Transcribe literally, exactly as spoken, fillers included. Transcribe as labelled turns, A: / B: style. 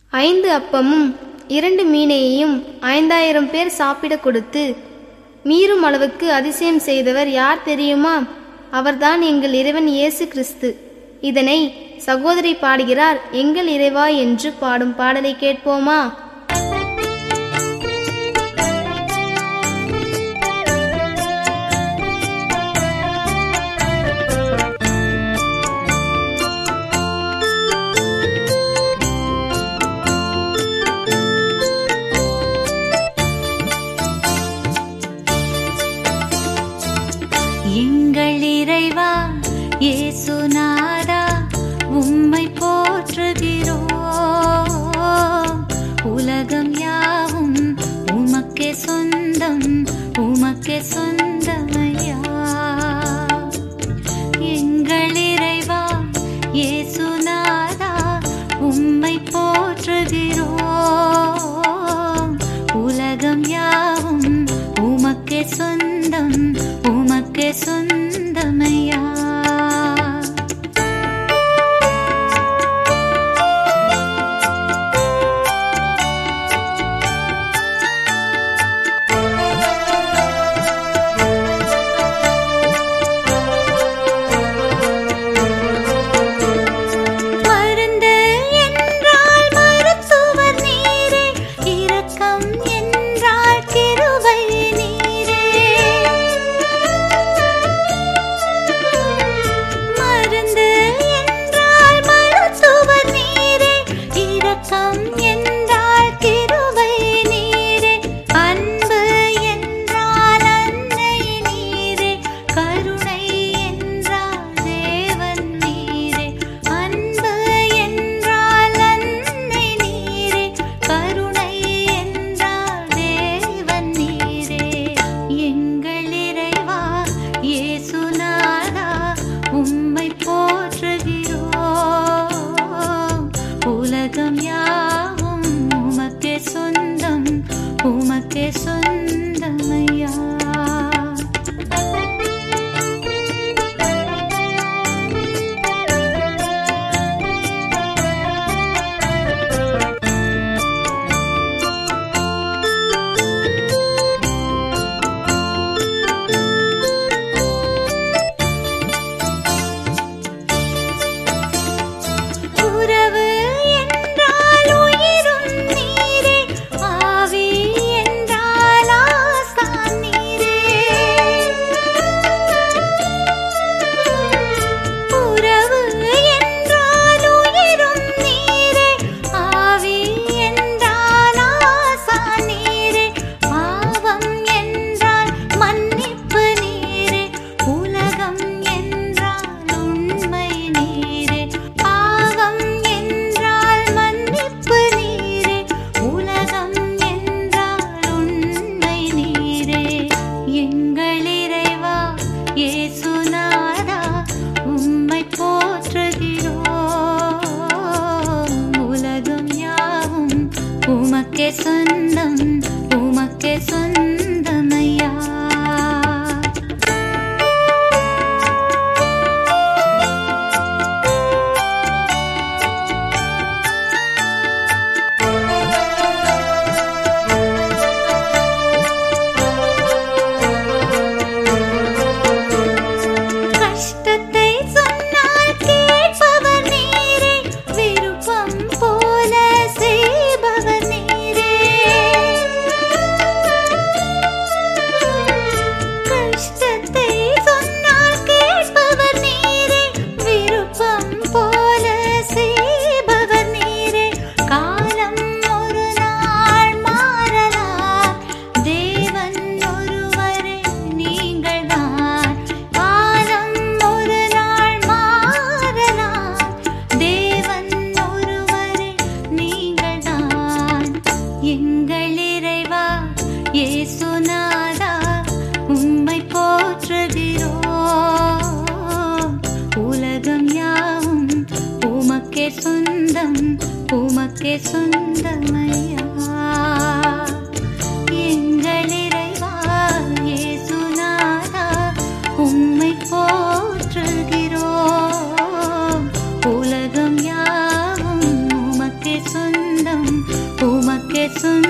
A: ஐந்து அப்பமும் இரண்டு மீனையையும் ஐந்தாயிரம் பேர் சாப்பிட கொடுத்து மீறும் அளவுக்கு அதிசயம் செய்தவர் யார் தெரியுமா? அவர்தான் எங்கள் இறைவன் இயேசு கிறிஸ்து. இதனை சகோதரி பாடுகிறார். எங்கள் இறைவா என்று பாடும் பாடலை கேட்போமா?
B: எங்கள் இறைவா இயேசுநாதா உம்மை போற்றுகிறோம். உலகம் யாவும் உமக்கே சொந்தம், உமக்கே சொந்தமையா. எங்கள் இறைவா இயேசுநாதா உம்மை போற்றுகிறோம். உலகம் யாவும் உமக்கே சொந்தம், உமக்கே சொந்தமையா. உலகம் யாவும் உமக்கே சொந்தம், உமக்கே சொந்தமையா. உமக்கே சொந்தம், உமக்கே சொந்தமையா. இயேசுநாதா உம்மை போற்றுகிறோம். உலகம் யாவும் உமக்கே சொந்தம், உமக்கே சொந்தமையா. எங்கள் இறைவா இயேசுநாதா உம்மை போற்றுகிறோம். உலகம் யாவும் உமக்கே சொந்தம், சொந்தம் உமக்கே சொந்தம்